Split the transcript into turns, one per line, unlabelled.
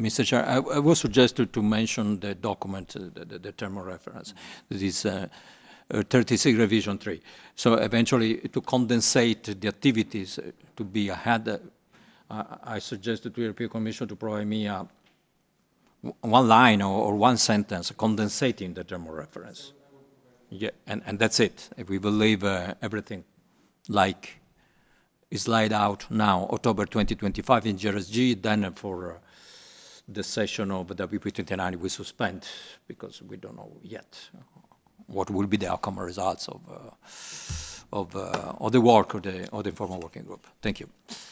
Mr. Chair, I would suggest to mention the document, the term of reference. This is 36 revision 3. So eventually, to condensate the activities to be ahead, I suggested to the European Commission to provide me one line or one sentence condensating the term of reference. Yeah, and that's it. If we believe everything like is laid out now, October 2025 in GRSG, then for the session of WP29 we suspend because we don't know yet what will be the outcome results of the work of the informal working group. Thank you.